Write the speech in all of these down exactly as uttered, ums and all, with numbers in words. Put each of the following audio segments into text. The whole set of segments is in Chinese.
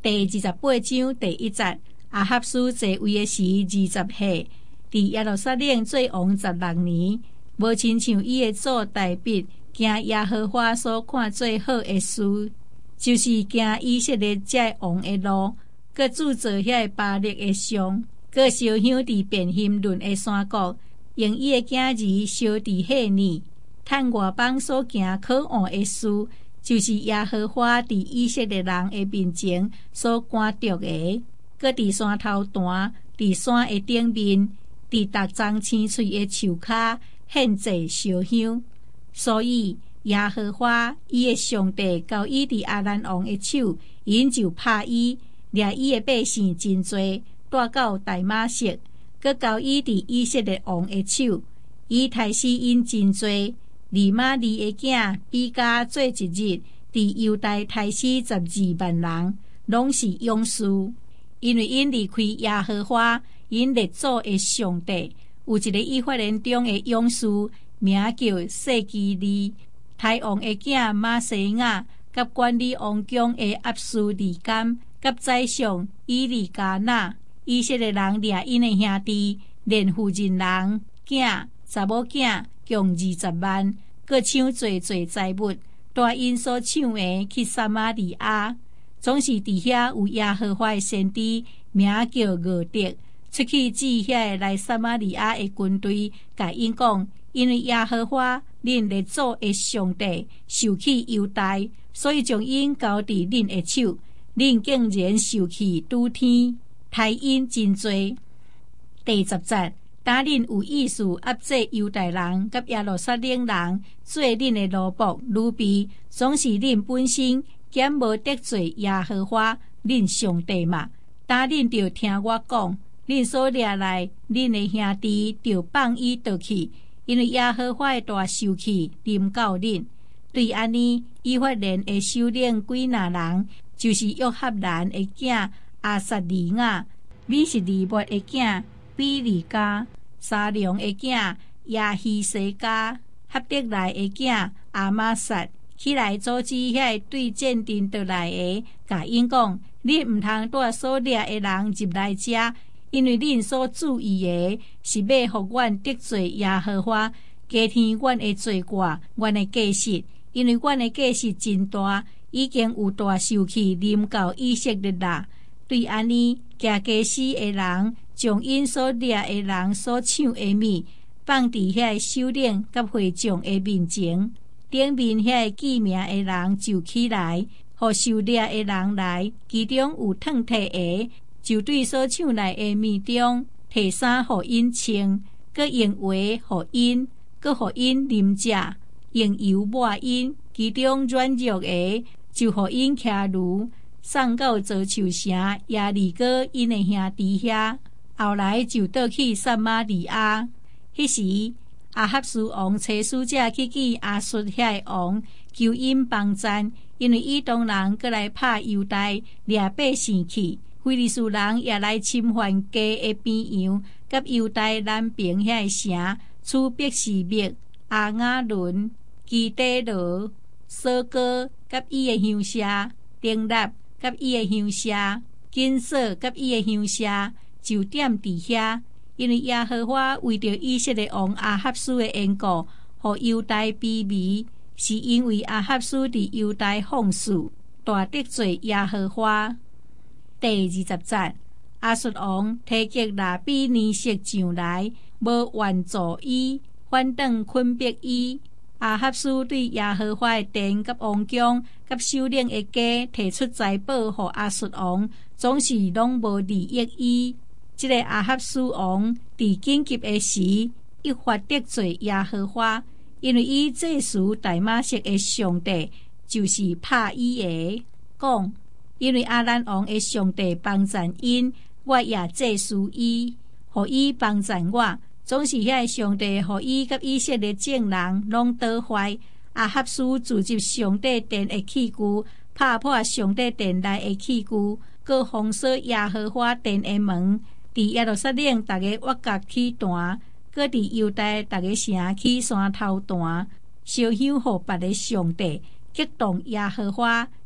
第二十八章第一节，阿哈斯在位的时二十歲，伫耶路撒冷做王十六年，無親像伊的祖大衛行耶和華所看最好的事，就是行以色列這王的路，佮製造遐巴力的像，佮燒香佇便希倫的山谷，用伊的囝兒燒佇遐呢。趁外邦所行可惡的事，就是耶和華佇以色列人的面前所趕逐的，佮佇山頭段，佇山的頂面，佇逐張青翠的樹骹獻祭燒香。所以耶和華伊的上帝交伊佇亞蘭王的手，因就拍伊，掠伊的百姓真多，帶到大馬色，佮交伊佇以色列王的手，伊殺死因真多。利瑪利的囝比加做一日，佇猶大殺死十二萬人，攏是勇士，因為因離開耶和華因列祖的上帝。有一個以法蓮中的勇士，名叫細基利，太王的囝瑪西亞，甲管理王宮的押書利甘，甲宰相以利加那，以色列人掠因的兄弟連婦人人囝查某囝共二十萬，佮搶濟濟財物，帶因所搶的去撒瑪利亞，總是佇遐有耶和華的先知，名叫俄德，出去指遐來撒瑪利亞的軍隊，甲因講，因為耶和華恁列祖的上帝受去猶大，所以將因交佇恁的手，恁竟然受去拄天，害因真濟。第十節，打恁有意思壓制猶大人甲耶路撒冷人，做恁的奴僕奴婢，總是恁本身減無得罪耶和華恁上帝嘛。打恁就聽我講，恁所掠來恁的兄弟就放伊倒去，因為耶和華的大受氣臨到恁。對安尼，以法蓮的首領幾若人，就是約合蘭的囝亞撒利亞，米實利末的囝比利加，沙龍的囝亞希西加，合得來的囝亞瑪撒，起來組織遐對戰陣倒來的，甲因講：你毋通帶所掠的人入來遮，因為恁所注意的是要互阮得罪耶和華，加添阮的罪過，阮的過失，因為阮的過失真大，已經有大受氣臨到以色列啦。對安尼，行假死的人，將因所掠的人所搶的物，放佇遐首領甲會眾的面前，頂面遐記名的人就起來，互受掠的人來，其中有褪褪的，就對所搶來的物中，摕衫互因穿，佮用鞋互因，佮互因啉食，用油抹因，其中軟弱的，就互因騎驢，送到造樹城耶利哥因的兄弟遐，後來就倒去撒瑪利亞。迄時亞哈斯王差使者去見亞述遐的王，求因幫贊，因為以東人閣來拍猶大，掠百姓去。非利士人也來侵犯家的邊洋，甲猶大南邊遐的城，處伯示麥、亞雅倫、基底羅、索哥甲伊的鄉舍，丁納甲伊的鄉舍，金色甲伊的鄉舍，就點佇遐。因為耶和華為着以色列王亞哈斯的緣故，互猶大卑微，是因為亞哈斯佇猶大放肆，大得罪耶和華。第二十節，亞述王提擊拿比尼色上來，無援助伊，反轉困迫伊。亞哈斯對耶和華的殿甲王宮甲首領的家提出財寶，互亞述王，總是攏無利益伊。這個亞哈斯王佇緊急的時，一發得罪耶和華，因為伊祭司大馬色的上帝就是拍伊的，講。因為亞蘭王的上帝幫贊因，我也祭司伊，互伊幫贊我。總是遐上帝，互伊甲以色列眾人攏倒壞。亞哈斯自入上帝殿的器具，拍破上帝殿內的器具，閣封鎖耶和華殿的門。佇耶路撒冷逐個沃角起彈，閣佇猶大逐個城起山頭彈，燒香互別的上帝，激動耶和華。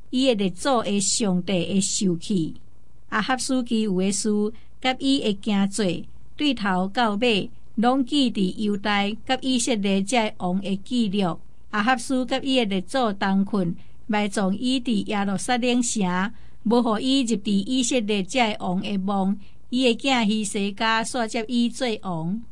伊的列祖的上帝会受气。亞哈斯其餘的事，甲伊會行做，對頭到尾，攏記佇猶大甲以色列這個王的記錄。亞哈斯甲伊的列祖同困，埋葬伊佇耶路撒冷城，無互伊入佇以色列這個王的墓。伊的囝希西家煞接伊做王。